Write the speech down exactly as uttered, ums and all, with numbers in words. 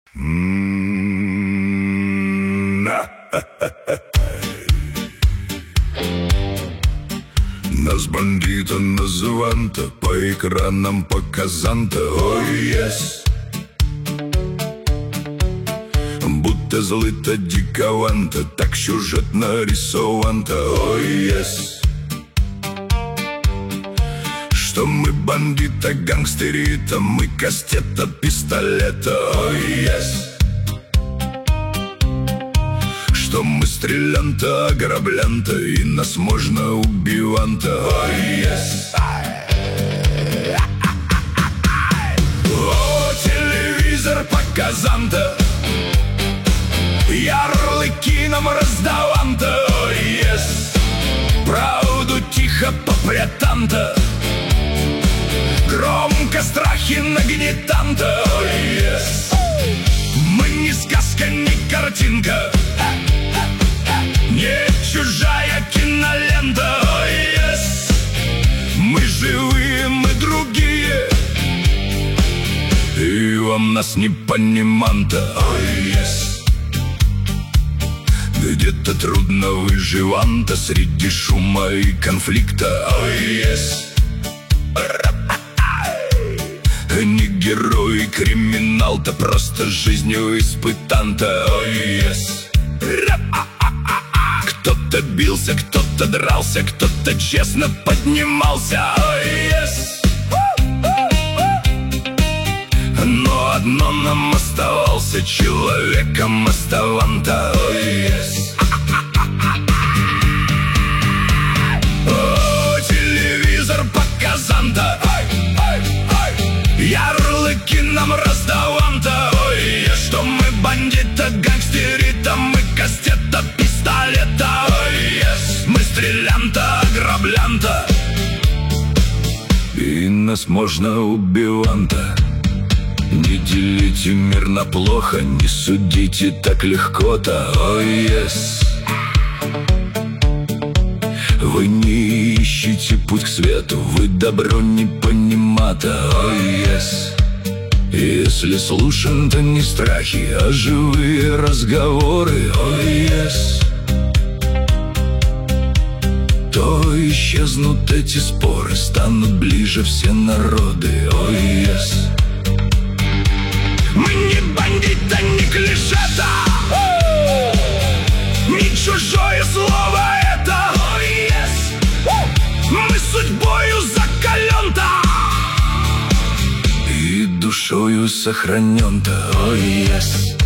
Нас бандита называнта по экранам показанта, ой, ес. Будто злита дикаванта, так сюжет нарисованта, ой, ес. Что мы бандита, гангстерита, мы кастета, пистолета, ой, ес. Что мы стрелянта, ограблянта, и нас можно убиванта, ой, ес. О, телевизор показанта, ярлыки нам раздаванта, ой, ес. Правду тихо попрятанта, громко страхи нагнетанта, ой, ес. Мы не сказка, не картинка, не чужая кинолента, ой, ес. Мы живые, мы другие, и вам нас не пониманта, ой, ес. Где-то трудно выживанта среди шума и конфликта, ой, ес. Не герой, криминал-то, просто жизнью испытанта, ой, ес. Кто-то бился, кто-то дрался, кто-то честно поднимался, ой, ес. Но одно нам оставался, человеком оставанта, ой, ес. О, телевизор показанта, ярлыки нам раздаванта, ой, ес. Что мы бандита, гангстерита, мы кастета, пистолета, ой, ес. Мы стрелянта, ограблянта, и нас можно убиванта. Не делите мир на плохо, не судите так легко-то, ой, ес. Вы не ищите путь к свету, вы добро не понимата, ой, ес. Если слушан-то не страхи, а живые разговоры, ой, ес, то исчезнут эти споры, станут ближе все народы, ой, ес. Мы не бандита, не клишета, не чужое слово это, ой, ес. Мы судьбою закален-то и душою сохранен-то, ой, ес.